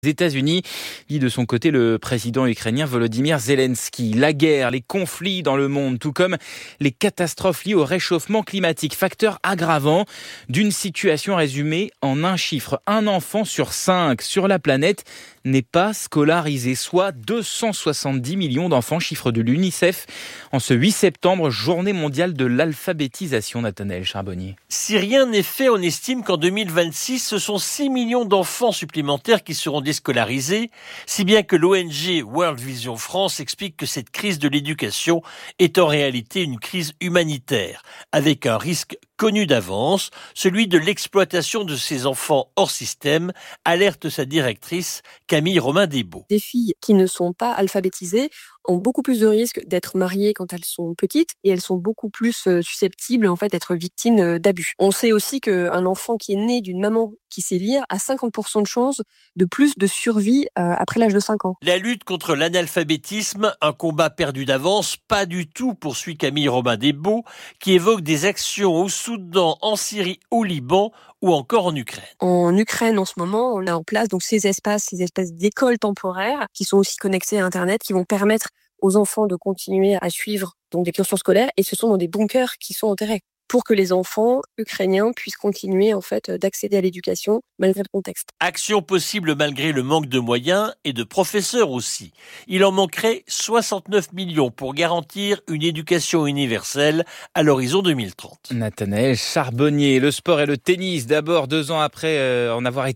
États-Unis, dit de son côté le président ukrainien Volodymyr Zelensky. La guerre, les conflits dans le monde, tout comme les catastrophes liées au réchauffement climatique, facteur aggravant d'une situation résumée en un chiffre. Un enfant sur 5 sur la planète n'est pas scolarisé, soit 270 millions d'enfants, chiffre de l'UNICEF, en ce 8 septembre, journée mondiale de l'alphabétisation. Nathanaël Charbonnier. Si rien n'est fait, on estime qu'en 2026, ce sont 6 millions d'enfants supplémentaires qui seront déscolarisés, si bien que l'ONG World Vision France explique que cette crise de l'éducation est en réalité une crise humanitaire, avec un risque connu d'avance, celui de l'exploitation de ces enfants hors système, alerte sa directrice Camille Romain-Desbaux. Des filles qui ne sont pas alphabétisées ont beaucoup plus de risques d'être mariées quand elles sont petites et elles sont beaucoup plus susceptibles d'être victimes d'abus. On sait aussi qu'un enfant qui est né d'une maman qui sait lire a 50% de chances de plus de survie après l'âge de 5 ans. La lutte contre l'analphabétisme, un combat perdu d'avance, pas du tout, poursuit Camille Romain-Desbaux, qui évoque des actions au Soudan, en Syrie, au Liban ou encore en Ukraine. En Ukraine, en ce moment, on a en place ces espèces d'écoles temporaires qui sont aussi connectées à Internet, qui vont permettre aux enfants de continuer à suivre des cursus scolaires, et ce sont dans des bunkers qui sont enterrés pour que les enfants ukrainiens puissent continuer d'accéder à l'éducation malgré le contexte. Action possible malgré le manque de moyens et de professeurs aussi. Il en manquerait 69 millions pour garantir une éducation universelle à l'horizon 2030. Nathanaël Charbonnier, le sport et le tennis. D'abord, 2 ans après en avoir été